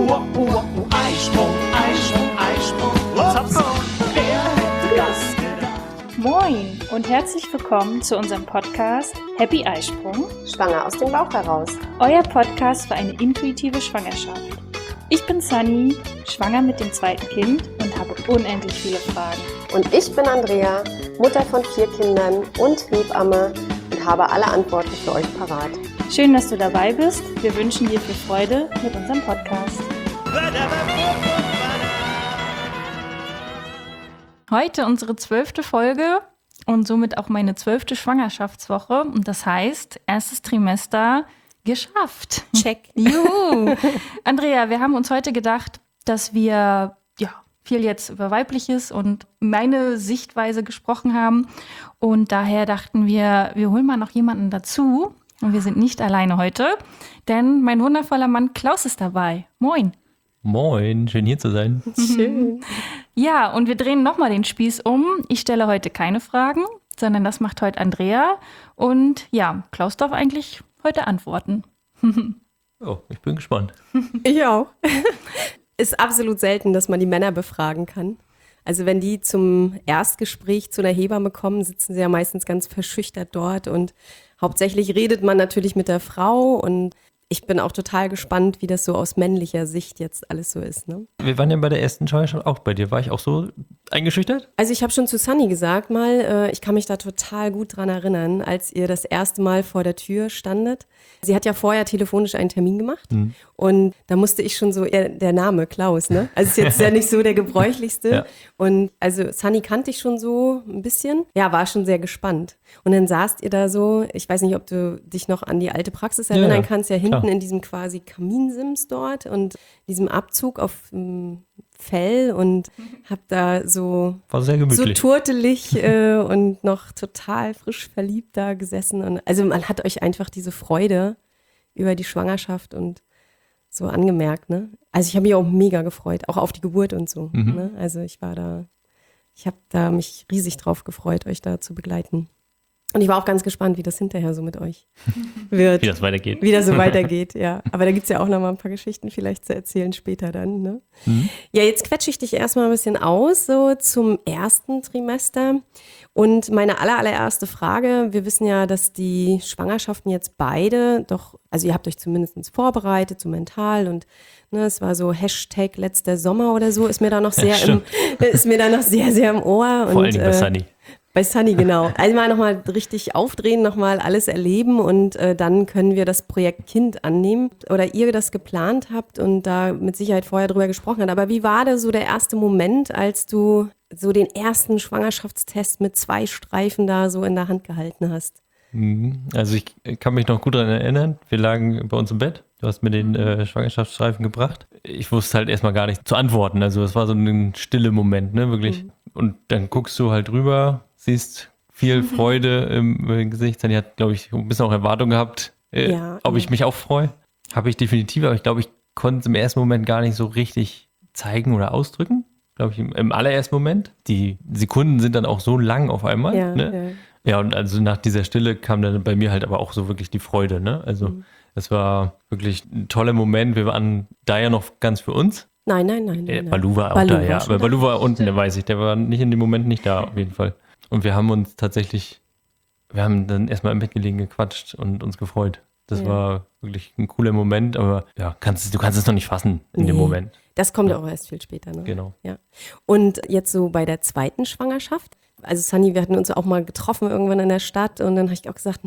Eisprung, Eisprung, Eisprung. Zapfen, wer hätte das gedacht? Moin und herzlich willkommen zu unserem Podcast Happy Eisprung, Schwanger aus dem Bauch heraus. euer Podcast für eine intuitive Schwangerschaft. Ich bin Sunny, schwanger mit dem zweiten Kind und habe unendlich viele Fragen. Und ich bin Andrea, Mutter von 4 Kindern und Hebamme und habe alle Antworten für euch parat. Schön, dass du dabei bist. Wir wünschen dir viel Freude mit unserem Podcast. Heute unsere 12. Folge und somit auch meine 12. Schwangerschaftswoche. Und das heißt, erstes Trimester geschafft. Check. Juhu. Andrea, wir haben uns heute gedacht, dass wir viel jetzt über Weibliches und meine Sichtweise gesprochen haben. Und daher dachten wir holen mal noch jemanden dazu. Und wir sind nicht alleine heute, denn mein wundervoller Mann Klaus ist dabei. Moin. Moin, schön hier zu sein. Schön. Ja, und wir drehen nochmal den Spieß um. Ich stelle heute keine Fragen, sondern das macht heute Andrea. Und ja, Klaus darf eigentlich heute antworten. Oh, ich bin gespannt. Ich auch. Ist absolut selten, dass man die Männer befragen kann. Also wenn die zum Erstgespräch zu einer Hebamme kommen, sitzen sie ja meistens ganz verschüchtert dort und hauptsächlich redet man natürlich mit der Frau und ich bin auch total gespannt, wie das so aus männlicher Sicht jetzt alles so ist. Ne? Wir waren ja bei der ersten Schwangerschaft auch bei dir. War ich auch so eingeschüchtert? Also ich habe schon zu Sunny gesagt mal, ich kann mich da total gut dran erinnern, als ihr das erste Mal vor der Tür standet. Sie hat ja vorher telefonisch einen Termin gemacht und da musste ich schon so, der Name Klaus, ne? Also ist jetzt ja nicht so der gebräuchlichste. Ja. Und also Sunny kannte ich schon so ein bisschen. Ja, war schon sehr gespannt. Und dann saßt ihr da so, ich weiß nicht, ob du dich noch an die alte Praxis erinnern kannst, ja hinten in diesem quasi Kaminsims dort und diesem Abzug auf Fell und hab da so, War sehr gemütlich. so turtelig und noch total frisch verliebt da gesessen. Und also man hat euch einfach diese Freude über die Schwangerschaft und so angemerkt, ne? Also ich habe mich auch mega gefreut, auch auf die Geburt und so. Ne? Also ich habe da mich riesig drauf gefreut, euch da zu begleiten. Und ich war auch ganz gespannt, wie das hinterher so mit euch wird. Wie das weitergeht. Wie das so weitergeht, ja. Aber da gibt es ja auch noch mal ein paar Geschichten vielleicht zu erzählen später dann, ne? Ja, jetzt quetsche ich dich erstmal ein bisschen aus, so zum ersten Trimester. Und meine allererste Frage, wir wissen ja, dass die Schwangerschaften jetzt beide doch, also ihr habt euch zumindest vorbereitet, so mental und ne, es war so Hashtag letzter Sommer oder so, ist mir da noch sehr, sehr im Ohr. Vor allen Dingen bei Sunny. Bei Sunny, genau. Einmal nochmal richtig aufdrehen, nochmal alles erleben und dann können wir das Projekt Kind annehmen. Oder ihr das geplant habt und da mit Sicherheit vorher drüber gesprochen habt. Aber wie war da so der erste Moment, als du so den ersten Schwangerschaftstest mit 2 Streifen da so in der Hand gehalten hast? Also ich kann mich noch gut daran erinnern. Wir lagen bei uns im Bett. Du hast mir den Schwangerschaftsstreifen gebracht. Ich wusste halt erstmal gar nicht zu antworten. Also es war so ein stiller Moment, ne, wirklich. Und dann guckst du halt rüber, siehst viel Freude im Gesicht. Sunny hat, glaube ich, ein bisschen auch Erwartung gehabt, ob ich mich auch freue. Habe ich definitiv, aber ich glaube, ich konnte es im ersten Moment gar nicht so richtig zeigen oder ausdrücken. Glaube ich, im allerersten Moment. Die Sekunden sind dann auch so lang auf einmal. Ja, ne? Ja, und also nach dieser Stille kam dann bei mir halt aber auch so wirklich die Freude. Ne? Also das war wirklich ein toller Moment. Wir waren da ja noch ganz für uns. Nein. Balu war auch Balu da, ja. war schon Aber da. Balu war unten, der weiß ich. Der war nicht in dem Moment nicht da, auf jeden Fall. Und wir haben uns tatsächlich, wir haben dann erstmal im Bett gelegen, gequatscht und uns gefreut. Das war wirklich ein cooler Moment, aber ja, du kannst es noch nicht fassen in dem Moment. Das kommt ja auch erst viel später. Ne? Genau. Ja. Und jetzt so bei der zweiten Schwangerschaft, also Sunny, wir hatten uns auch mal getroffen irgendwann in der Stadt und dann habe ich auch gesagt,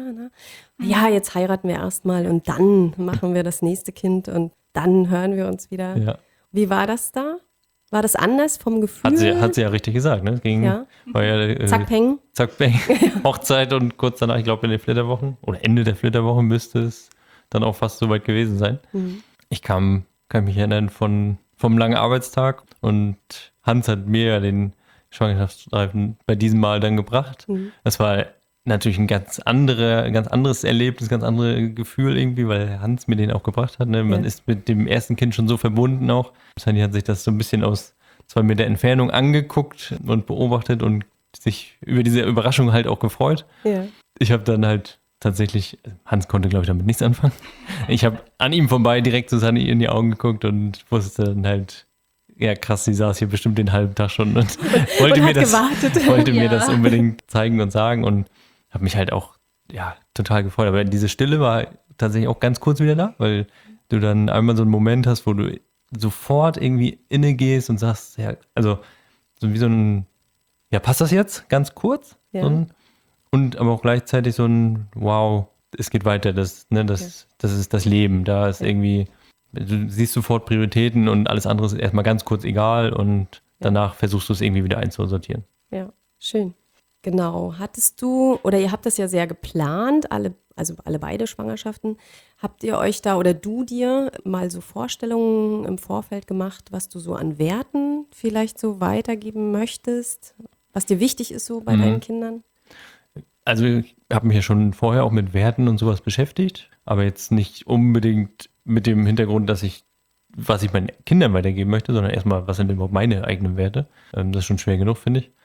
ja, jetzt heiraten wir erstmal und dann machen wir das nächste Kind und dann hören wir uns wieder. Ja. Wie war das da? War das anders vom Gefühl? Hat sie ja richtig gesagt, ne? Es ging, war ja, Zack, peng. Zack, bang. Hochzeit und kurz danach, ich glaube in den Flitterwochen oder Ende der Flitterwochen müsste es dann auch fast soweit gewesen sein. Ich kann mich erinnern vom langen Arbeitstag und Hans hat mir ja den Schwangerschaftsstreifen bei diesem Mal dann gebracht. Das war natürlich ein ganz anderes Erlebnis, ganz anderes Gefühl irgendwie, weil Hans mir den auch gebracht hat. Ne? Man ist mit dem ersten Kind schon so verbunden auch. Sunny hat sich das so ein bisschen aus 2 Meter Entfernung angeguckt und beobachtet und sich über diese Überraschung halt auch gefreut. Ja. Ich habe dann halt tatsächlich, Hans konnte, glaube ich, damit nichts anfangen. Ich habe an ihm vorbei direkt zu Sunny in die Augen geguckt und wusste dann halt, ja krass, sie saß hier bestimmt den halben Tag schon und wollte mir das unbedingt zeigen und sagen und habe mich halt auch total gefreut. Aber diese Stille war tatsächlich auch ganz kurz wieder da, weil du dann einmal so einen Moment hast, wo du sofort irgendwie inne gehst und sagst, ja, also so wie so ein, ja, passt das jetzt? Ganz kurz? Ja. So und aber auch gleichzeitig so ein, wow, es geht weiter, das ist das Leben. Da ist irgendwie, du siehst sofort Prioritäten und alles andere ist erstmal ganz kurz egal und danach versuchst du es irgendwie wieder einzusortieren. Ja, schön. Genau. Hattest du, oder ihr habt das ja sehr geplant, alle beide Schwangerschaften. Habt ihr euch da oder du dir mal so Vorstellungen im Vorfeld gemacht, was du so an Werten vielleicht so weitergeben möchtest, was dir wichtig ist so bei deinen Kindern? Also ich habe mich ja schon vorher auch mit Werten und sowas beschäftigt, aber jetzt nicht unbedingt mit dem Hintergrund, was ich meinen Kindern weitergeben möchte, sondern erstmal, was sind denn überhaupt meine eigenen Werte? Das ist schon schwer genug, finde ich.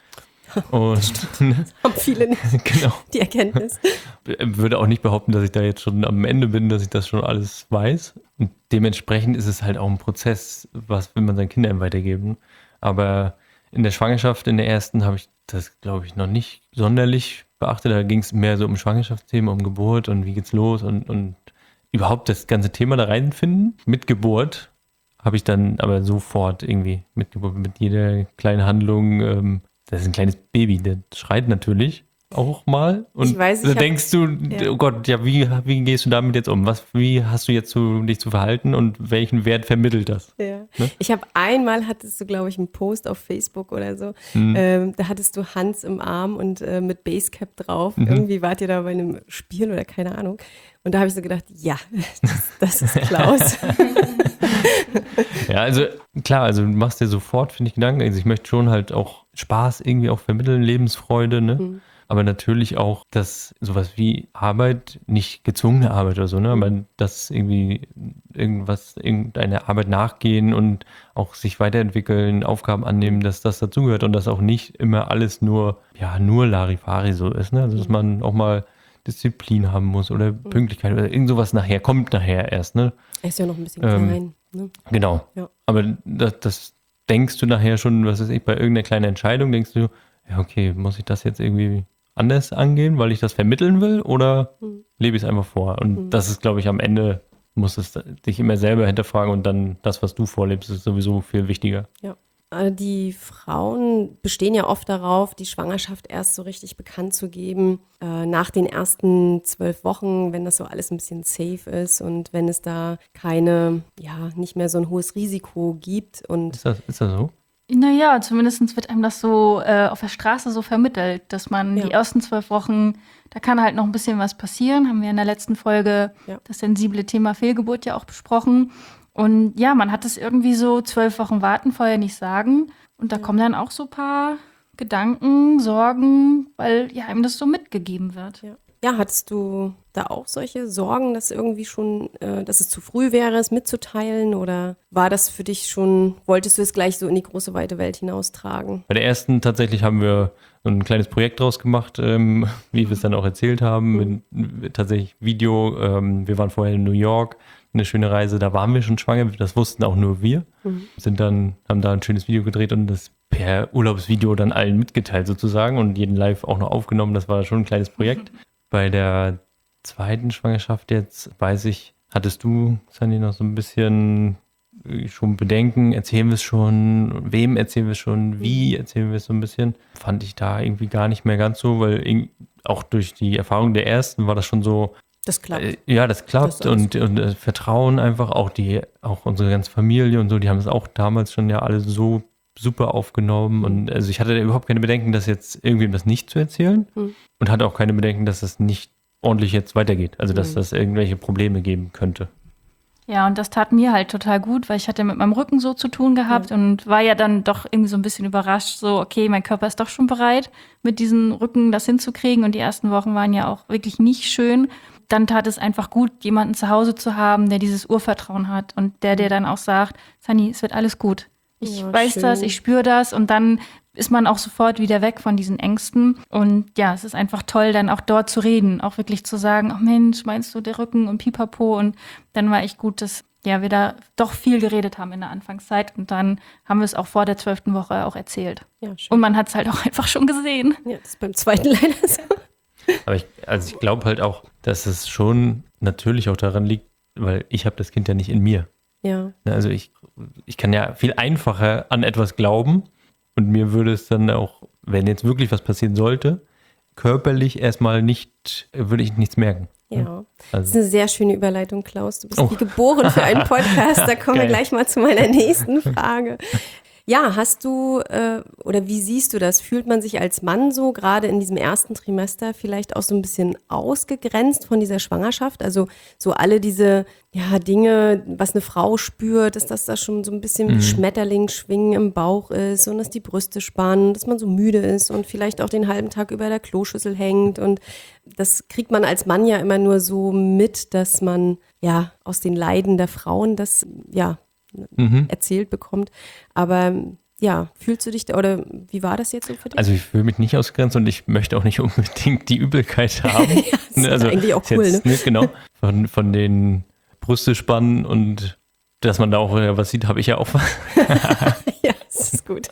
Und Haben viele nicht, genau. die Erkenntnis. Würde auch nicht behaupten, dass ich da jetzt schon am Ende bin, dass ich das schon alles weiß. Und dementsprechend ist es halt auch ein Prozess, was will man seinen Kindern weitergeben. Aber in der Schwangerschaft, in der ersten, habe ich das, glaube ich, noch nicht sonderlich beachtet. Da ging es mehr so um Schwangerschaftsthemen, um Geburt und wie geht's los und überhaupt das ganze Thema da reinfinden. Mit Geburt habe ich dann aber sofort irgendwie mit Geburt, mit jeder kleinen Handlung, das ist ein kleines Baby, der schreit natürlich auch mal. Und Ich weiß, da denkst du, oh Gott, ja, wie gehst du damit jetzt um? Wie hast du jetzt dich zu verhalten und welchen Wert vermittelt das? Ja. Ne? Ich habe einmal, hattest du, glaube ich, einen Post auf Facebook oder so, da hattest du Hans im Arm und mit Basecap drauf. Irgendwie wart ihr da bei einem Spiel oder keine Ahnung. Und da habe ich so gedacht, ja, das ist Klaus. Ja, also klar, also du machst dir sofort, finde ich, Gedanken. Also ich möchte schon halt auch Spaß irgendwie auch vermitteln, Lebensfreude, ne? Aber natürlich auch, dass sowas wie Arbeit, nicht gezwungene Arbeit oder so, ne? Aber dass irgendwie irgendeine Arbeit nachgehen und auch sich weiterentwickeln, Aufgaben annehmen, dass das dazugehört und dass auch nicht immer alles nur Larifari so ist, ne? Also dass man auch mal Disziplin haben muss oder Pünktlichkeit oder irgend sowas kommt nachher erst, ne? Er ist ja noch ein bisschen klein. Ne? Genau. Ja. Aber das denkst du nachher schon, was weiß ich, bei irgendeiner kleinen Entscheidung denkst du, ja okay, muss ich das jetzt irgendwie anders angehen, weil ich das vermitteln will oder lebe ich es einfach vor? Und das ist, glaube ich, am Ende musst es dich immer selber hinterfragen und dann das, was du vorlebst, ist sowieso viel wichtiger. Ja. Die Frauen bestehen ja oft darauf, die Schwangerschaft erst so richtig bekannt zu geben, nach den ersten 12 Wochen, wenn das so alles ein bisschen safe ist und wenn es da nicht mehr so ein hohes Risiko gibt. Und Ist das so? Naja, zumindest wird einem das so auf der Straße so vermittelt, dass man die ersten 12 Wochen, da kann halt noch ein bisschen was passieren. Haben wir in der letzten Folge das sensible Thema Fehlgeburt ja auch besprochen. Und ja, man hat es irgendwie so 12 Wochen warten, vorher nicht sagen. Und da kommen dann auch so ein paar Gedanken, Sorgen, weil einem das so mitgegeben wird. Ja, hattest du da auch solche Sorgen, dass irgendwie schon, dass es zu früh wäre, es mitzuteilen? Oder war das für dich schon, wolltest du es gleich so in die große, weite Welt hinaustragen? Bei der ersten tatsächlich haben wir so ein kleines Projekt draus gemacht, wie wir es dann auch erzählt haben, mit tatsächlich Video. Wir waren vorher in New York, eine schöne Reise, da waren wir schon schwanger, das wussten auch nur wir. Haben da ein schönes Video gedreht und das per Urlaubsvideo dann allen mitgeteilt sozusagen und jeden live auch noch aufgenommen. Das war schon ein kleines Projekt. Bei der zweiten Schwangerschaft jetzt, weiß ich, hattest du, Sandy, noch so ein bisschen schon Bedenken, erzählen wir es schon, wem erzählen wir es schon, wie erzählen wir es so ein bisschen. Fand ich da irgendwie gar nicht mehr ganz so, weil auch durch die Erfahrung der ersten war das schon so, das klappt. Das klappt und Vertrauen einfach, auch unsere ganze Familie und so, die haben es auch damals schon ja alle so super aufgenommen und also ich hatte da überhaupt keine Bedenken, das jetzt irgendwem das nicht zu erzählen und hatte auch keine Bedenken, dass das nicht ordentlich jetzt weitergeht, also dass das irgendwelche Probleme geben könnte. Ja, und das tat mir halt total gut, weil ich hatte mit meinem Rücken so zu tun gehabt und war ja dann doch irgendwie so ein bisschen überrascht, so okay, mein Körper ist doch schon bereit, mit diesem Rücken das hinzukriegen und die ersten Wochen waren ja auch wirklich nicht schön. Dann tat es einfach gut, jemanden zu Hause zu haben, der dieses Urvertrauen hat und der dir dann auch sagt, Sunny, es wird alles gut. Ich weiß das, ich spüre das und dann ist man auch sofort wieder weg von diesen Ängsten. Und ja, es ist einfach toll, dann auch dort zu reden, auch wirklich zu sagen, ach Mensch, meinst du der Rücken und Pipapo? Und dann war echt gut, dass wir da doch viel geredet haben in der Anfangszeit. Und dann haben wir es auch vor der 12. Woche auch erzählt. Ja, schön. Und man hat es halt auch einfach schon gesehen. Ja, das ist beim zweiten leider so. Aber ich glaube halt auch, dass es schon natürlich auch daran liegt, weil ich habe das Kind ja nicht in mir. Ja. Also ich kann ja viel einfacher an etwas glauben und mir würde es dann auch, wenn jetzt wirklich was passieren sollte, körperlich erstmal würde ich nichts merken. Ja, das ist Also, eine sehr schöne Überleitung, Klaus. Du bist wie geboren für einen Podcast. Da kommen wir Geil. gleich mal zu meiner nächsten Frage. Ja, hast du oder wie siehst du das? Fühlt man sich als Mann so gerade in diesem ersten Trimester vielleicht auch so ein bisschen ausgegrenzt von dieser Schwangerschaft? Also so alle diese Dinge, was eine Frau spürt, dass das da schon so ein bisschen wie Schmetterling schwingen im Bauch ist und dass die Brüste spannen, dass man so müde ist und vielleicht auch den halben Tag über der Kloschüssel hängt. Und das kriegt man als Mann ja immer nur so mit, dass man aus den Leiden der Frauen das erzählt bekommt. Aber fühlst du dich da, oder wie war das jetzt so für dich? also ich fühle mich nicht ausgegrenzt und ich möchte auch nicht unbedingt die Übelkeit haben. Das ist eigentlich auch cool, jetzt, ne? Genau. Von den Brüste spannen und dass man da auch was sieht, habe ich ja auch was. Ja, das ist gut.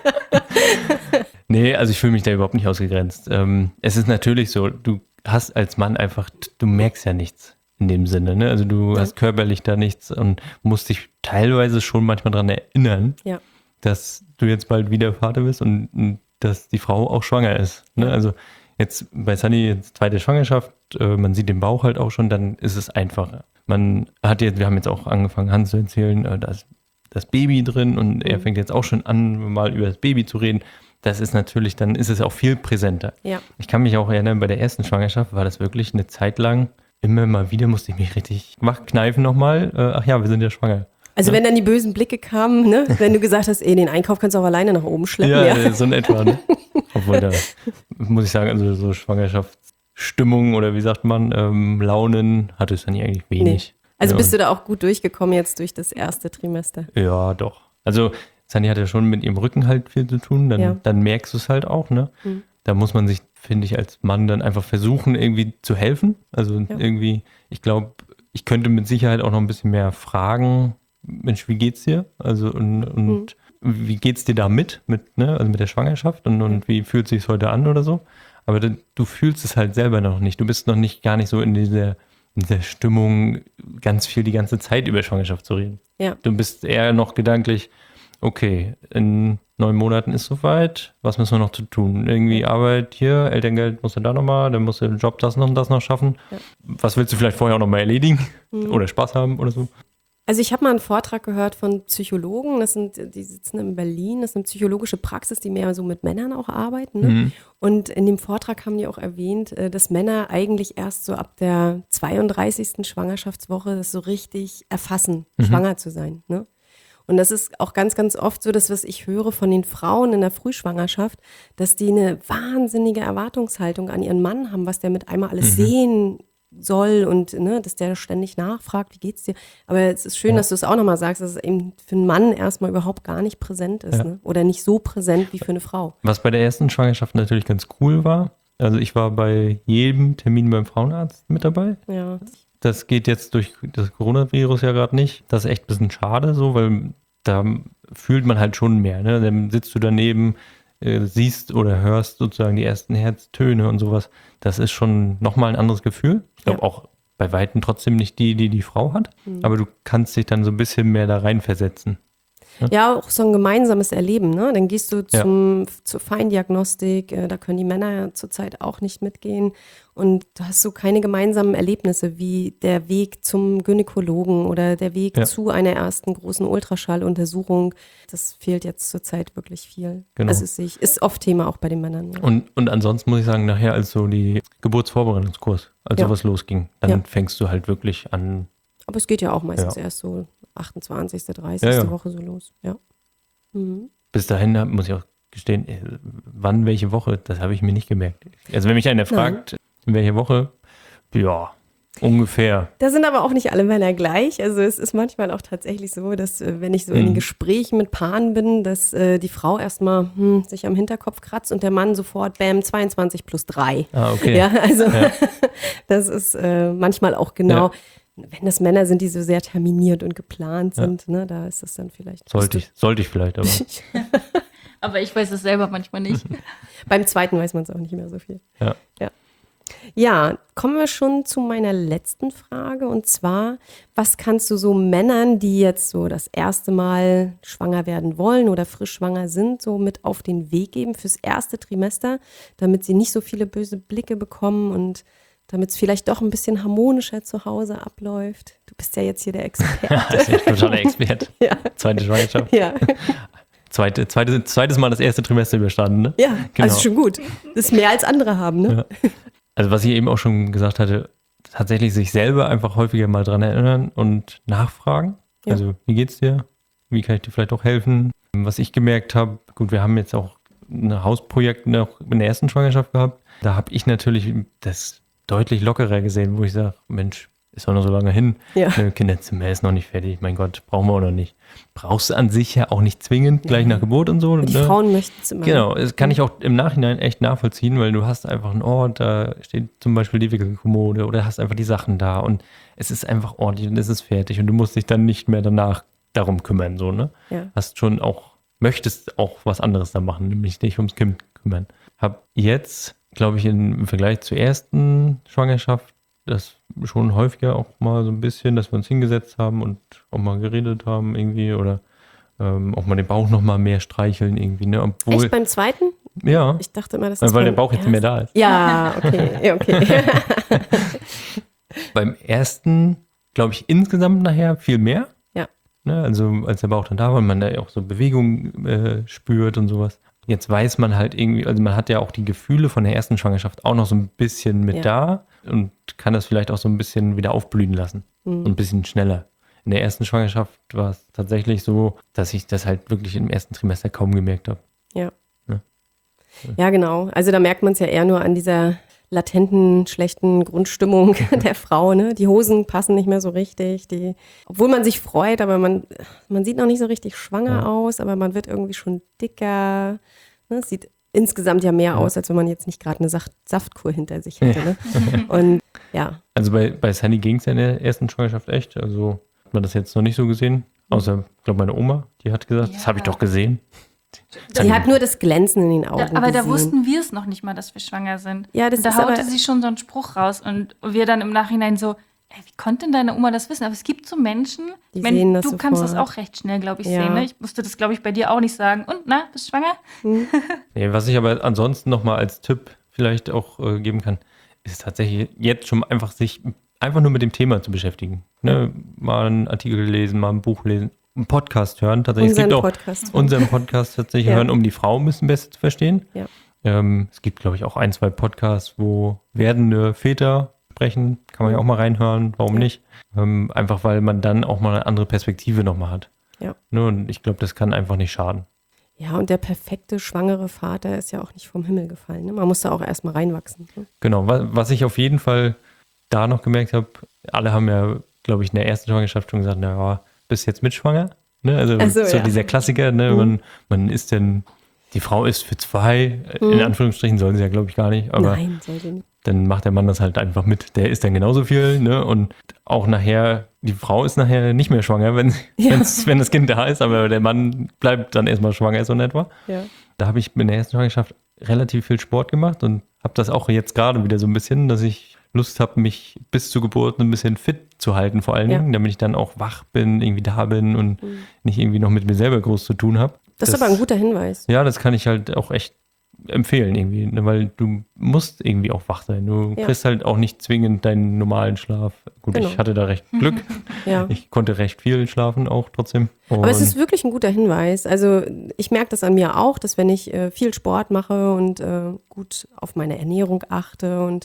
Nee, also ich fühle mich da überhaupt nicht ausgegrenzt. Es ist natürlich so, du hast als Mann einfach, du merkst ja nichts in dem Sinne, ne? Also du hast körperlich da nichts und musst dich teilweise schon manchmal daran erinnern, dass du jetzt bald wieder Vater bist und dass die Frau auch schwanger ist. Ne? Also jetzt bei Sunny, jetzt zweite Schwangerschaft, man sieht den Bauch halt auch schon, dann ist es einfacher. Wir haben jetzt auch angefangen, Hans zu erzählen, da ist das Baby drin und er fängt jetzt auch schon an, mal über das Baby zu reden. Das ist natürlich, dann ist es auch viel präsenter. Ja. Ich kann mich auch erinnern, bei der ersten Schwangerschaft war das wirklich eine Zeit lang, immer mal wieder musste ich mich richtig kneifen nochmal. Ach ja, wir sind ja schwanger. Also wenn dann die bösen Blicke kamen, ne? Wenn du gesagt hast, den Einkauf kannst du auch alleine nach oben schleppen. So in etwa. Ne? Obwohl da, muss ich sagen, also so Schwangerschaftsstimmung oder wie sagt man, Launen hatte es dann eigentlich wenig. Nee. Also bist du da auch gut durchgekommen jetzt durch das erste Trimester? Ja, doch. Also Sunny hat ja schon mit ihrem Rücken halt viel zu tun, dann merkst du es halt auch, ne? Da muss man sich, finde ich, als Mann dann einfach versuchen, irgendwie zu helfen. Also irgendwie, ich glaube, ich könnte mit Sicherheit auch noch ein bisschen mehr fragen, Mensch, wie geht's dir? Also und wie geht's dir da mit ne? Also mit der Schwangerschaft und wie fühlt sich's heute an oder so? Aber du fühlst es halt selber noch nicht. Du bist noch gar nicht so in dieser Stimmung, ganz viel die ganze Zeit über Schwangerschaft zu reden. Ja. Du bist eher noch gedanklich, okay, in 9 Monaten ist soweit, was müssen wir noch zu tun? Irgendwie Arbeit hier, Elterngeld musst du da nochmal, dann musst du den Job das und das noch schaffen. Ja. Was willst du vielleicht vorher auch nochmal erledigen? Oder Spaß haben oder so? Also ich habe mal einen Vortrag gehört von Psychologen, die sitzen in Berlin, das ist eine psychologische Praxis, die mehr so mit Männern auch arbeiten. Ne? Und in dem Vortrag haben die auch erwähnt, dass Männer eigentlich erst so ab der 32. Schwangerschaftswoche das so richtig erfassen, schwanger zu sein. Ne? Und das ist auch ganz, ganz oft so, das, was ich höre von den Frauen in der Frühschwangerschaft, dass die eine wahnsinnige Erwartungshaltung an ihren Mann haben, was der mit einmal alles sehen soll und dass der ständig nachfragt, wie geht's dir? Aber es ist schön, dass du es auch nochmal sagst, dass es eben für einen Mann erstmal überhaupt gar nicht präsent ist, ne? Oder nicht so präsent wie für eine Frau. Was bei der ersten Schwangerschaft natürlich ganz cool war, also ich war bei jedem Termin beim Frauenarzt mit dabei. Ja. Das geht jetzt durch das Coronavirus ja gerade nicht. Das ist echt ein bisschen schade so, weil da fühlt man halt schon mehr. Ne? Dann sitzt du daneben, siehst oder hörst sozusagen die ersten Herztöne und sowas. Das ist schon nochmal ein anderes Gefühl. Ich glaube auch bei Weitem trotzdem nicht die Frau hat, aber du kannst dich dann so ein bisschen mehr da reinversetzen. Ja, auch so ein gemeinsames Erleben, ne? Dann gehst du zur Feindiagnostik, da können die Männer ja zurzeit auch nicht mitgehen und du hast so keine gemeinsamen Erlebnisse wie der Weg zum Gynäkologen oder der Weg zu einer ersten großen Ultraschalluntersuchung. Das fehlt jetzt zurzeit wirklich viel. Genau. Also ist oft Thema auch bei den Männern. Ja. Und ansonsten muss ich sagen, nachher als so die Geburtsvorbereitungskurs, als sowas losging, dann fängst du halt wirklich an. Aber es geht ja auch meistens erst so 28., 30. Woche so los. Ja. Bis dahin muss ich auch gestehen, wann, welche Woche, das habe ich mir nicht gemerkt. Also wenn mich einer fragt, in welche Woche, ja, Ungefähr. Da sind aber auch nicht alle Männer gleich. Also es ist manchmal auch tatsächlich so, dass wenn ich so in den Gesprächen mit Paaren bin, dass die Frau erstmal sich am Hinterkopf kratzt und der Mann sofort, bam, 22 plus 3. Ah, okay. Ja, also das ist manchmal auch genau, wenn das Männer sind, die so sehr terminiert und geplant sind, ne, da ist das dann vielleicht. Sollte ich vielleicht, aber. Aber ich weiß es selber manchmal nicht. Beim zweiten weiß man es auch nicht mehr so viel. Ja. Ja, kommen wir schon zu meiner letzten Frage und zwar, was kannst du so Männern, die jetzt so das erste Mal schwanger werden wollen oder frisch schwanger sind, so mit auf den Weg geben fürs erste Trimester, damit sie nicht so viele böse Blicke bekommen und damit es vielleicht doch ein bisschen harmonischer zu Hause abläuft? Du bist ja jetzt hier der Experte. Das ist ein totaler Experte. Ja. Zweite Schwangerschaft. Ja, Zweites Mal das erste Trimester überstanden, ne? ja, Genau. also schon gut. Das ist mehr als andere haben, ne? Also was ich eben auch schon gesagt hatte, tatsächlich sich selber einfach häufiger mal dran erinnern und nachfragen. Ja. Also wie geht's dir? Wie kann ich dir vielleicht auch helfen? Was ich gemerkt habe, gut, wir haben jetzt auch ein Hausprojekt noch in der ersten Schwangerschaft gehabt. Da habe ich natürlich das deutlich lockerer gesehen, wo ich sage, Mensch, ist doch noch so lange hin. Ja. Kinderzimmer ist noch nicht fertig. Mein Gott, brauchen wir auch noch nicht. Brauchst du an sich ja auch nicht zwingend gleich nach Geburt und so. Die ne? Frauen möchten es immer. Genau, das kann ich auch im Nachhinein echt nachvollziehen, weil du hast einfach einen Ort, da steht zum Beispiel die Wickelkommode oder hast einfach die Sachen da und es ist einfach ordentlich und es ist fertig und du musst dich dann nicht mehr danach darum kümmern, so, ne? Ja. Hast schon auch, möchtest auch was anderes da machen, nämlich dich ums Kind kümmern. Hab jetzt, glaube ich, im Vergleich zur ersten Schwangerschaft das schon häufiger auch mal so ein bisschen, dass wir uns hingesetzt haben und auch mal geredet haben irgendwie oder auch mal den Bauch noch mal mehr streicheln irgendwie, ne? Obwohl, Echt beim zweiten? ja, Ich dachte immer, das ist weil der beim Bauch jetzt mehr da ist. Ja, okay, ja, okay. Beim ersten, glaube ich, insgesamt nachher viel mehr. Ja. Ne? Also als der Bauch dann da war und man da auch so Bewegung spürt und sowas. Jetzt weiß man halt irgendwie, also man hat ja auch die Gefühle von der ersten Schwangerschaft auch noch so ein bisschen mit da und kann das vielleicht auch so ein bisschen wieder aufblühen lassen. Und ein bisschen schneller. In der ersten Schwangerschaft war es tatsächlich so, dass ich das halt wirklich im ersten Trimester kaum gemerkt habe. Ja. Ja. Ja, genau. Also da merkt man es ja eher nur an dieser latenten, schlechten Grundstimmung der Frau. Ne? Die Hosen passen nicht mehr so richtig. Obwohl man sich freut, aber man sieht noch nicht so richtig schwanger aus, aber man wird irgendwie schon dicker. Ne? Es sieht insgesamt ja mehr aus, als wenn man jetzt nicht gerade eine Saftkur hinter sich hätte. Ne? Und ja. Also bei Sunny ging es ja in der ersten Schwangerschaft echt. Also hat man das jetzt noch nicht so gesehen. Außer, ich glaube, meine Oma, die hat gesagt, das habe ich doch gesehen. Sie hat nur das Glänzen in den Augen Aber da gesehen. wussten wir es noch nicht mal, dass wir schwanger sind. Ja, das und da ist haute aber- sie schon so einen Spruch raus und wir dann im Nachhinein so, ey, wie konnte denn deine Oma das wissen? Aber es gibt so Menschen, Die sehen das du kannst das sofort. auch recht schnell, glaube ich, Ja. sehen. Ne? Ich musste das, glaube ich, bei dir auch nicht sagen. Und, na, bist du schwanger? Nee, was ich aber ansonsten nochmal als Tipp vielleicht auch geben kann, ist tatsächlich jetzt schon einfach sich einfach nur mit dem Thema zu beschäftigen. Ne? Mal einen Artikel lesen, mal ein Buch lesen, einen Podcast hören. Tatsächlich, Unseren es gibt Podcast. auch unseren Podcast tatsächlich Ja. hören, um die Frau ein bisschen besser zu verstehen. Ja. Es gibt, glaube ich, auch 1, 2 Podcasts, wo werdende Väter sprechen. Kann man ja auch mal reinhören, warum nicht? Einfach, weil man dann auch mal eine andere Perspektive nochmal hat. Ja. Ne? Und ich glaube, das kann einfach nicht schaden. Ja, und der perfekte schwangere Vater ist ja auch nicht vom Himmel gefallen. Ne? Man muss da auch erstmal reinwachsen. Ne? Genau, was ich auf jeden Fall da noch gemerkt habe, alle haben ja, glaube ich, in der ersten Schwangerschaft schon gesagt, na, bist jetzt mitschwanger? Ne? Also Ach so, so ja. dieser Klassiker, ne? Man ist denn, die Frau ist für 2, in Anführungsstrichen sollen sie ja, glaube ich, gar nicht, aber Nein, sollte nicht. dann macht der Mann das halt einfach mit. Der isst dann genauso viel, ne? Und auch nachher, die Frau ist nachher nicht mehr schwanger, wenn das Kind da ist, aber der Mann bleibt dann erstmal schwanger, so in etwa. Ja. Da habe ich in der ersten Schwangerschaft relativ viel Sport gemacht und habe das auch jetzt gerade wieder so ein bisschen, dass ich Lust habe, mich bis zur Geburt ein bisschen fit zu halten, vor allen Dingen, damit ich dann auch wach bin, irgendwie da bin und nicht irgendwie noch mit mir selber groß zu tun habe. Das ist aber ein guter Hinweis. Ja, das kann ich halt auch echt empfehlen irgendwie, ne, weil du musst irgendwie auch wach sein. Du kriegst halt auch nicht zwingend deinen normalen Schlaf. Gut, Genau. ich hatte da recht Glück. Ja. Ich konnte recht viel schlafen auch trotzdem. Aber es ist wirklich ein guter Hinweis. Also ich merke das an mir auch, dass wenn ich viel Sport mache und gut auf meine Ernährung achte und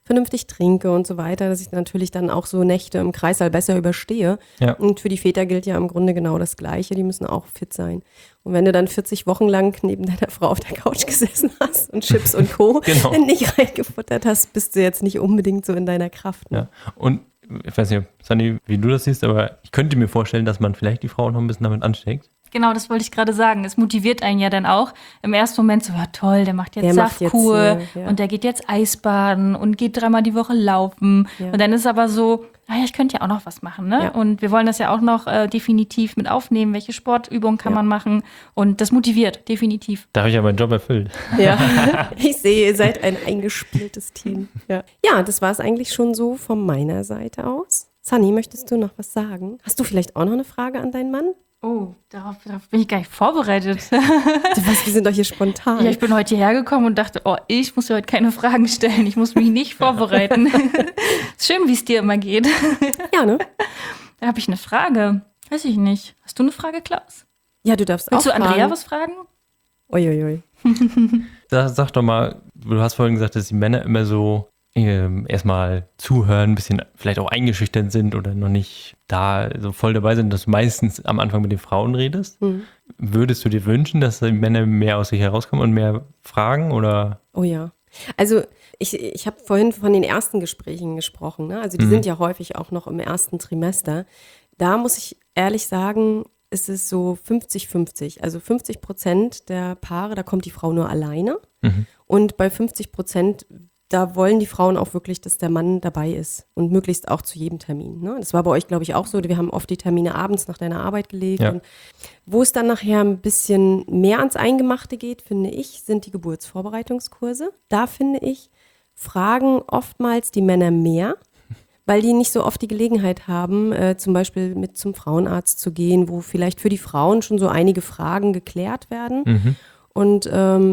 vernünftig trinke und so weiter, dass ich natürlich dann auch so Nächte im Kreissaal besser überstehe. Ja. Und für die Väter gilt ja im Grunde genau das Gleiche, die müssen auch fit sein. Und wenn du dann 40 Wochen lang neben deiner Frau auf der Couch gesessen hast und Chips und Co. Genau. nicht reingefuttert hast, bist du jetzt nicht unbedingt so in deiner Kraft. Ne? Ja. Und ich weiß nicht, Sanni, wie du das siehst, aber ich könnte mir vorstellen, dass man vielleicht die Frau noch ein bisschen damit ansteckt. Genau, das wollte ich gerade sagen. Es motiviert einen ja dann auch im ersten Moment so, ja toll, der macht jetzt Der macht Saftkur jetzt, ja. und der geht jetzt Eisbaden und geht 3-mal die Woche laufen. Ja. Und dann ist aber so, naja, ich könnte ja auch noch was machen, ne? Ja. Und wir wollen das ja auch noch definitiv mit aufnehmen. Welche Sportübungen kann Ja. man machen? Und das motiviert, definitiv. Da habe ich ja meinen Job erfüllt. Ja, ich sehe, ihr seid ein eingespieltes Team. Ja, das war es eigentlich schon so von meiner Seite aus. Sunny, möchtest du noch was sagen? Hast du vielleicht auch noch eine Frage an deinen Mann? Oh, darauf bin ich gar nicht vorbereitet. Wir sind doch hier spontan. Ja, ich bin heute hierher gekommen und dachte, oh, ich muss dir heute keine Fragen stellen. Ich muss mich nicht vorbereiten. Ist schön, wie es dir immer geht. Ja, ne? Da habe ich eine Frage. Weiß ich nicht. Hast du eine Frage, Klaus? Ja, du darfst Willst auch du Andrea fragen. was fragen? Uiuiui. Sag doch mal, du hast vorhin gesagt, dass die Männer immer so erstmal zuhören, ein bisschen vielleicht auch eingeschüchtert sind oder noch nicht da so voll dabei sind, dass du meistens am Anfang mit den Frauen redest. Würdest du dir wünschen, dass die Männer mehr aus sich herauskommen und mehr fragen oder? Oh ja. Also ich habe vorhin von den ersten Gesprächen gesprochen. Ne? Also die sind ja häufig auch noch im ersten Trimester. Da muss ich ehrlich sagen, ist es so 50-50. Also 50% der Paare, da kommt die Frau nur alleine. Und bei 50%, da wollen die Frauen auch wirklich, dass der Mann dabei ist und möglichst auch zu jedem Termin. Ne? Das war bei euch, glaube ich, auch so. Wir haben oft die Termine abends nach deiner Arbeit gelegt. Ja. Und wo es dann nachher ein bisschen mehr ans Eingemachte geht, finde ich, sind die Geburtsvorbereitungskurse. Da finde ich, fragen oftmals die Männer mehr, weil die nicht so oft die Gelegenheit haben, zum Beispiel mit zum Frauenarzt zu gehen, wo vielleicht für die Frauen schon so einige Fragen geklärt werden. Und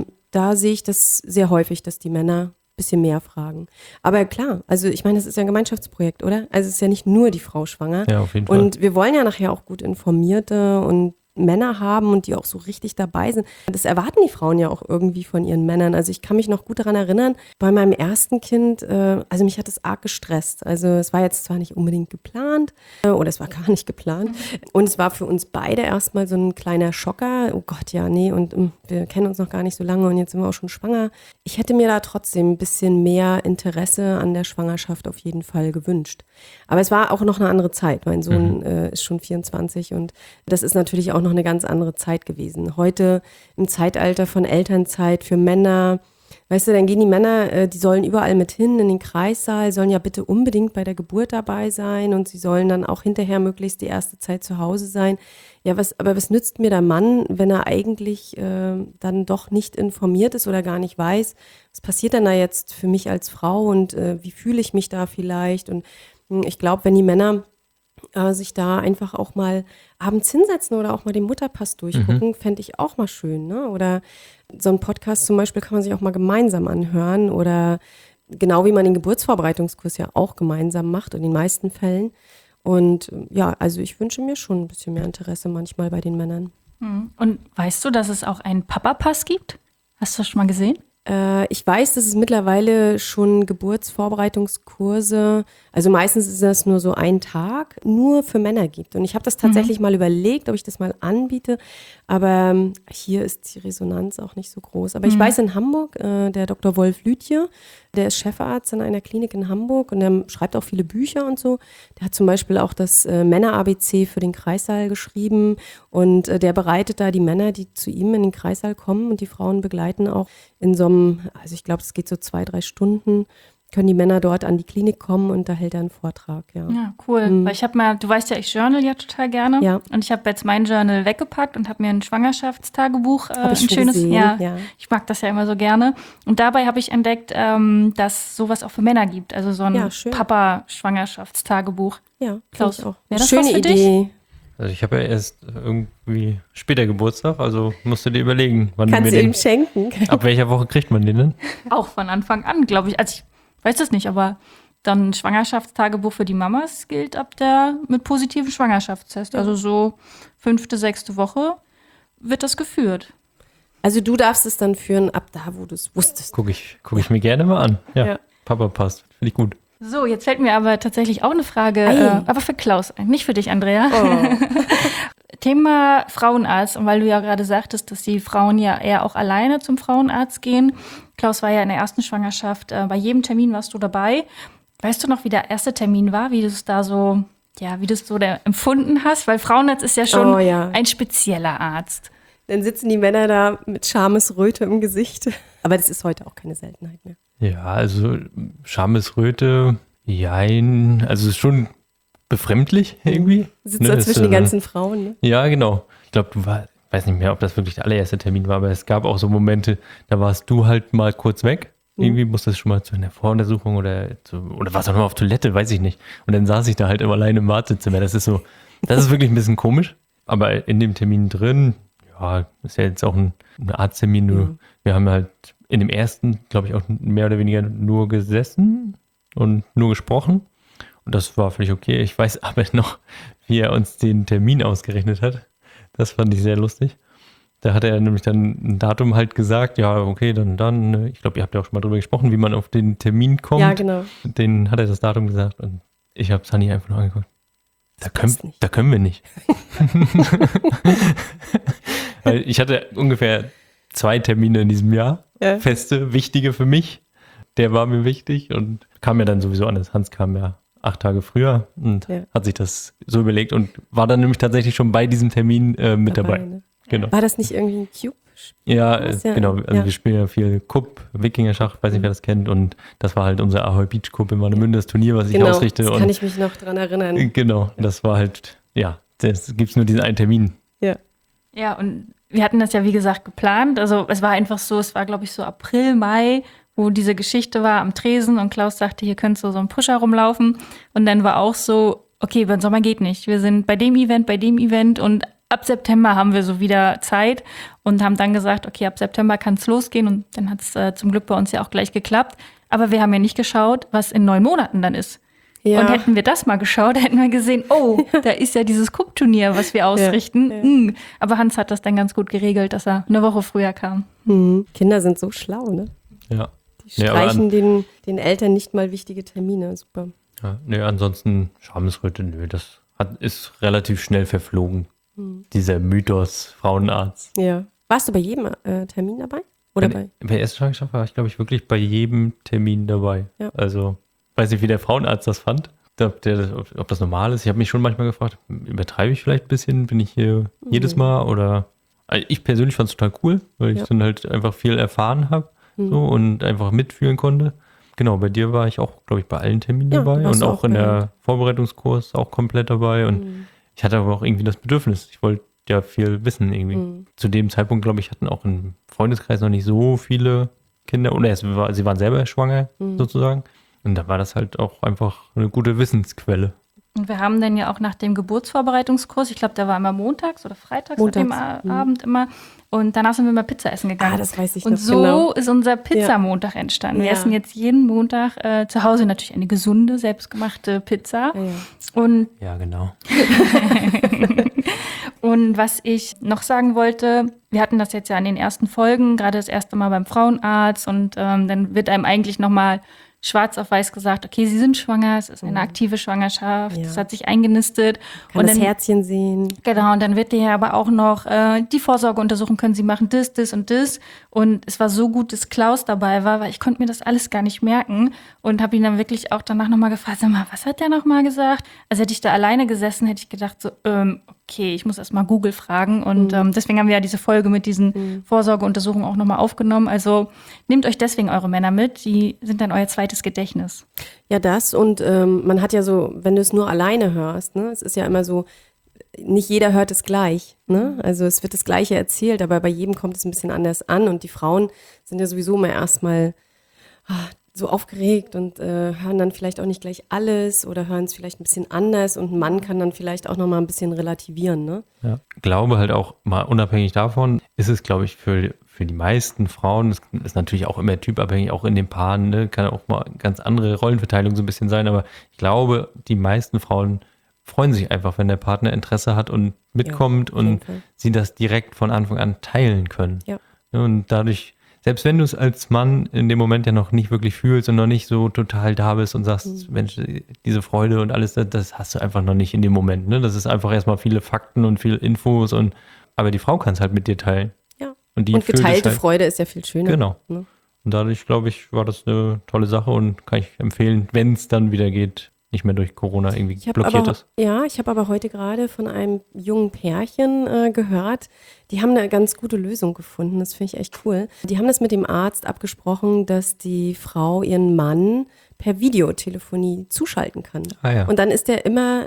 da sehe ich das sehr häufig, dass die Männer bisschen mehr fragen. Aber klar, also ich meine, das ist ja ein Gemeinschaftsprojekt, oder? Also es ist ja nicht nur die Frau schwanger. Ja, auf jeden Fall. Und wir wollen ja nachher auch gut informierte und Männer haben und die auch so richtig dabei sind. Das erwarten die Frauen ja auch irgendwie von ihren Männern. Also ich kann mich noch gut daran erinnern, bei meinem ersten Kind, also mich hat das arg gestresst. Also es war jetzt zwar nicht unbedingt geplant oder es war gar nicht geplant und es war für uns beide erstmal so ein kleiner Schocker. Oh Gott, ja, nee, und wir kennen uns noch gar nicht so lange und jetzt sind wir auch schon schwanger. Ich hätte mir da trotzdem ein bisschen mehr Interesse an der Schwangerschaft auf jeden Fall gewünscht. Aber es war auch noch eine andere Zeit. Mein Sohn ist schon 24 und das ist natürlich auch noch eine ganz andere Zeit gewesen. Heute im Zeitalter von Elternzeit für Männer, weißt du, dann gehen die Männer, die sollen überall mit hin in den Kreissaal, sollen ja bitte unbedingt bei der Geburt dabei sein und sie sollen dann auch hinterher möglichst die erste Zeit zu Hause sein. Ja, aber was nützt mir der Mann, wenn er eigentlich dann doch nicht informiert ist oder gar nicht weiß, was passiert denn da jetzt für mich als Frau und wie fühle ich mich da vielleicht? Und ich glaube, wenn die Männer sich da einfach auch mal abends hinsetzen oder auch mal den Mutterpass durchgucken, fände ich auch mal schön. Ne? Oder so ein Podcast zum Beispiel kann man sich auch mal gemeinsam anhören oder genau wie man den Geburtsvorbereitungskurs ja auch gemeinsam macht in den meisten Fällen. Und ja, also ich wünsche mir schon ein bisschen mehr Interesse manchmal bei den Männern. Und weißt du, dass es auch einen Papa-Pass gibt? Hast du das schon mal gesehen? Ich weiß, dass es mittlerweile schon Geburtsvorbereitungskurse, also meistens ist das nur so ein Tag, nur für Männer gibt. Und ich habe das tatsächlich mal überlegt, ob ich das mal anbiete, aber hier ist die Resonanz auch nicht so groß. Aber ich weiß in Hamburg, der Dr. Wolf Lütje, der ist Chefarzt in einer Klinik in Hamburg und der schreibt auch viele Bücher und so. Der hat zum Beispiel auch das Männer-ABC für den Kreissaal geschrieben und der bereitet da die Männer, die zu ihm in den Kreissaal kommen und die Frauen begleiten auch in so einem, also ich glaube, es geht so 2-3 Stunden, können die Männer dort an die Klinik kommen und da hält er einen Vortrag, ja. Ja, cool. Weil ich habe mal, du weißt ja, ich journal ja total gerne. Ja. Und ich habe jetzt mein Journal weggepackt und habe mir ein Schwangerschaftstagebuch, ein ich schon schönes, gesehen, ja, ja. ich mag das ja immer so gerne. Und dabei habe ich entdeckt, dass sowas auch für Männer gibt. Also so ein Ja, schön. Papa-Schwangerschaftstagebuch. Ja, Klaus, finde ich auch. wäre das Schöne was für dich? Idee. Also ich habe ja erst irgendwie später Geburtstag, also musst du dir überlegen, wann Kannst du du mir ihm den, schenken. ab welcher Woche kriegt man den denn? Auch von Anfang an, glaube ich. Also ich weiß das nicht, aber dann ein Schwangerschaftstagebuch für die Mamas gilt mit positivem Schwangerschaftstest. Also so 5., 6. Woche wird das geführt. Also du darfst es dann führen ab da, wo du es wusstest. Guck ich mir gerne mal an. Ja. Ja. Papa passt. Finde ich gut. So, jetzt fällt mir aber tatsächlich auch eine Frage, Ei. aber für Klaus ein, nicht für dich, Andrea. Oh. Thema Frauenarzt, und weil du ja gerade sagtest, dass die Frauen ja eher auch alleine zum Frauenarzt gehen. Klaus war ja in der ersten Schwangerschaft, bei jedem Termin warst du dabei. Weißt du noch, wie der erste Termin war, wie du es da so, ja, wie du es so empfunden hast? Weil Frauenarzt ist ja schon ein spezieller Arzt. Dann sitzen die Männer da mit Schamesröte im Gesicht. Aber das ist heute auch keine Seltenheit mehr. Ja, also Schamesröte, jein, also es ist schon befremdlich irgendwie. Sitzt da zwischen den ganzen Frauen, ne? Ja, genau. Ich glaube, weiß nicht mehr, ob das wirklich der allererste Termin war, aber es gab auch so Momente, da warst du halt mal kurz weg. Irgendwie musstest du schon mal zu einer Voruntersuchung oder warst auch noch mal auf Toilette, weiß ich nicht. Und dann saß ich da halt immer alleine im Wartezimmer. Das ist wirklich ein bisschen komisch. Aber in dem Termin drin, ja, ist ja jetzt auch ein Arzttermin, nur wir haben halt in dem ersten, glaube ich, auch mehr oder weniger nur gesessen und nur gesprochen. Und das war völlig okay. Ich weiß aber noch, wie er uns den Termin ausgerechnet hat. Das fand ich sehr lustig. Da hat er nämlich dann ein Datum halt gesagt, ja, okay, dann. Ich glaube, ihr habt ja auch schon mal drüber gesprochen, wie man auf den Termin kommt. Ja, genau. Den hat er das Datum gesagt und ich habe Sunny einfach nur angeguckt. Da können wir nicht. Weil ich hatte ungefähr 2 Termine in diesem Jahr, feste, wichtige für mich. Der war mir wichtig und kam ja dann sowieso an. Hans kam ja 8 Tage früher und hat sich das so überlegt und war dann nämlich tatsächlich schon bei diesem Termin mit dabei. Ne? Genau. War das nicht irgendwie ein Cube? Ja, genau. Also wir spielen ja viel Kupp, Wikingerschach, weiß nicht, wer das kennt. Und das war halt unser Ahoy Beach Kupp in Warnemünde, das Turnier, was ich ausrichte. Das kann ich mich noch dran erinnern. Genau, das war halt, das gibt es nur diesen einen Termin. Ja. Ja, und wir hatten das ja, wie gesagt, geplant. Also es war einfach so, es war, glaube ich, so April, Mai, wo diese Geschichte war am Tresen und Klaus sagte, hier könntest du so einen Pusher rumlaufen. Und dann war auch so, okay, über den Sommer geht nicht. Wir sind bei dem Event und ab September haben wir so wieder Zeit und haben dann gesagt, okay, ab September kann es losgehen und dann hat es zum Glück bei uns ja auch gleich geklappt. Aber wir haben ja nicht geschaut, was in 9 Monaten dann ist. Ja. Und hätten wir das mal geschaut, hätten wir gesehen, oh, da ist ja dieses Cup-Turnier, was wir ausrichten. Ja. Aber Hans hat das dann ganz gut geregelt, dass er eine Woche früher kam. Kinder sind so schlau, ne? Ja. Die streichen den Eltern nicht mal wichtige Termine, super. Ja, ansonsten Schamesröte, das ist relativ schnell verflogen. Dieser Mythos Frauenarzt. Ja. Warst du bei jedem Termin dabei? Oder bei Und wir haben dann ja auch nach dem Geburtsvorbereitungskurs, ich glaube, der war immer montags oder freitags an dem Abend immer. Und danach sind wir mal Pizza essen gegangen. Das weiß ich und noch. Und so ist unser Pizzamontag entstanden. Wir essen jetzt jeden Montag zu Hause natürlich eine gesunde, selbstgemachte Pizza. Und ja, genau. Und was ich noch sagen wollte, wir hatten das jetzt ja in den ersten Folgen, gerade das erste Mal beim Frauenarzt. Und dann wird einem eigentlich nochmal schwarz auf weiß gesagt, okay, Sie sind schwanger, es ist eine aktive Schwangerschaft, es hat sich eingenistet. Kann und das Herzchen sehen. Genau, und dann wird dir aber auch noch die Vorsorgeuntersuchung können Sie machen, das und das. Und es war so gut, dass Klaus dabei war, weil ich konnte mir das alles gar nicht merken und habe ihn dann wirklich auch danach nochmal gefragt, sag mal, was hat der nochmal gesagt? Also hätte ich da alleine gesessen, hätte ich gedacht so, okay, ich muss erst mal Google fragen. Und deswegen haben wir ja diese Folge mit diesen Vorsorgeuntersuchungen auch nochmal aufgenommen. Also nehmt euch deswegen eure Männer mit, die sind dann euer zweites Gedächtnis. Ja, das und man hat ja so, wenn du es nur alleine hörst, ne, es ist ja immer so, nicht jeder hört es gleich, ne? Also es wird das Gleiche erzählt, aber bei jedem kommt es ein bisschen anders an und die Frauen sind ja sowieso immer erstmal so aufgeregt und hören dann vielleicht auch nicht gleich alles oder hören es vielleicht ein bisschen anders und ein Mann kann dann vielleicht auch nochmal ein bisschen relativieren, ne? Ja, glaube halt auch mal unabhängig davon, ist es, glaube ich, für die meisten Frauen, das ist natürlich auch immer typabhängig, auch in den Paaren, ne, kann auch mal ganz andere Rollenverteilung so ein bisschen sein, aber ich glaube, die meisten Frauen freuen sich einfach, wenn der Partner Interesse hat und mitkommt und sie das direkt von Anfang an teilen können. Ja. Und dadurch selbst wenn du es als Mann in dem Moment ja noch nicht wirklich fühlst und noch nicht so total da bist und sagst, Mensch, diese Freude und alles, das hast du einfach noch nicht in dem Moment. Ne? Das ist einfach erstmal viele Fakten und viele Infos aber die Frau kann es halt mit dir teilen. Ja. Und Und fühlt es geteilte halt, Freude ist ja viel schöner. Genau. Ne? Und dadurch, glaube ich, war das eine tolle Sache und kann ich empfehlen, wenn es dann wieder geht, nicht mehr durch Corona irgendwie blockiert ist. Ja, ich habe aber heute gerade von einem jungen Pärchen gehört, die haben eine ganz gute Lösung gefunden. Das finde ich echt cool. Die haben das mit dem Arzt abgesprochen, dass die Frau ihren Mann per Videotelefonie zuschalten kann. Ah ja. Und dann ist der immer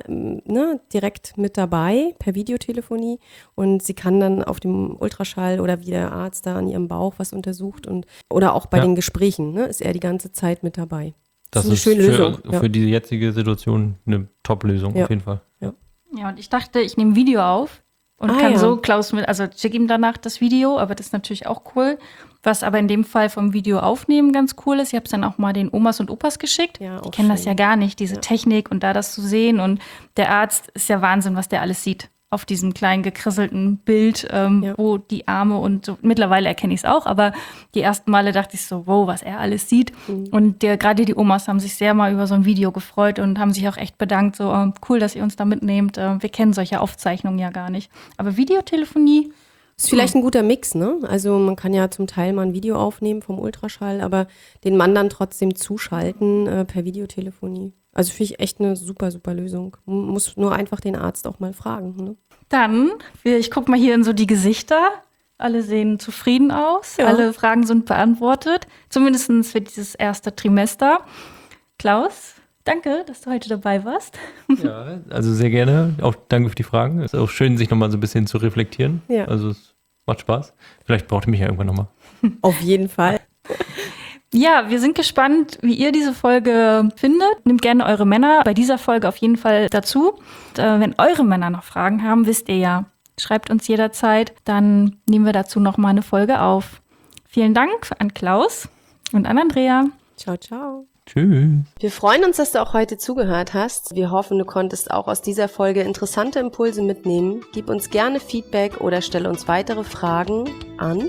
direkt mit dabei per Videotelefonie und sie kann dann auf dem Ultraschall oder wie der Arzt da an ihrem Bauch was untersucht oder auch bei den Gesprächen, ne, ist er die ganze Zeit mit dabei. Das eine ist schöne Lösung. Für die jetzige Situation eine Top-Lösung auf jeden Fall. Ja, und ich dachte, ich nehme Video auf und kann so Klaus schicke ihm danach das Video, aber das ist natürlich auch cool. Was aber in dem Fall vom Video aufnehmen ganz cool ist, ich habe es dann auch mal den Omas und Opas geschickt. Ja, die kennen das schön. ja gar nicht, diese Technik und da das zu sehen. Und der Arzt ist ja Wahnsinn, was der alles sieht auf diesem kleinen gekrisselten Bild, wo die Arme und so, mittlerweile erkenne ich es auch, aber die ersten Male dachte ich so, wow, was er alles sieht. Und gerade die Omas haben sich sehr mal über so ein Video gefreut und haben sich auch echt bedankt, so cool, dass ihr uns da mitnehmt. Wir kennen solche Aufzeichnungen ja gar nicht. Aber Videotelefonie, Ist vielleicht ein guter Mix, ne? Also man kann ja zum Teil mal ein Video aufnehmen vom Ultraschall, aber den Mann dann trotzdem zuschalten per Videotelefonie. Also finde ich echt eine super, super Lösung. Muss nur einfach den Arzt auch mal fragen. Ne? dann, ich gucke mal hier in so die Gesichter. Alle sehen zufrieden aus. Ja. Alle Fragen sind beantwortet. Zumindest für dieses erste Trimester. Klaus, danke, dass du heute dabei warst. Ja, also sehr gerne. Auch danke für die Fragen. Es ist auch schön, sich nochmal so ein bisschen zu reflektieren. Ja. Also es macht Spaß. Vielleicht braucht ihr mich ja irgendwann nochmal. Auf jeden Fall. Ja, wir sind gespannt, wie ihr diese Folge findet. Nehmt gerne eure Männer bei dieser Folge auf jeden Fall dazu. Und, wenn eure Männer noch Fragen haben, wisst ihr ja, schreibt uns jederzeit. Dann nehmen wir dazu nochmal eine Folge auf. Vielen Dank an Klaus und an Andrea. Ciao, ciao. Tschüss. Wir freuen uns, dass du auch heute zugehört hast. Wir hoffen, du konntest auch aus dieser Folge interessante Impulse mitnehmen. Gib uns gerne Feedback oder stelle uns weitere Fragen an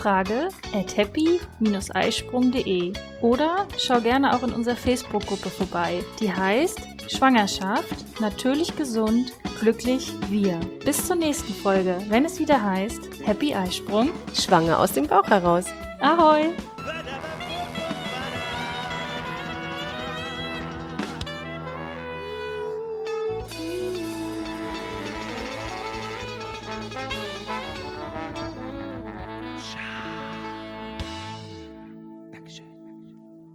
frage@happy-eisprung.de oder schau gerne auch in unserer Facebook-Gruppe vorbei. Die heißt Schwangerschaft, natürlich gesund, glücklich wir. Bis zur nächsten Folge, wenn es wieder heißt Happy Eisprung. Schwanger aus dem Bauch heraus. Ahoi!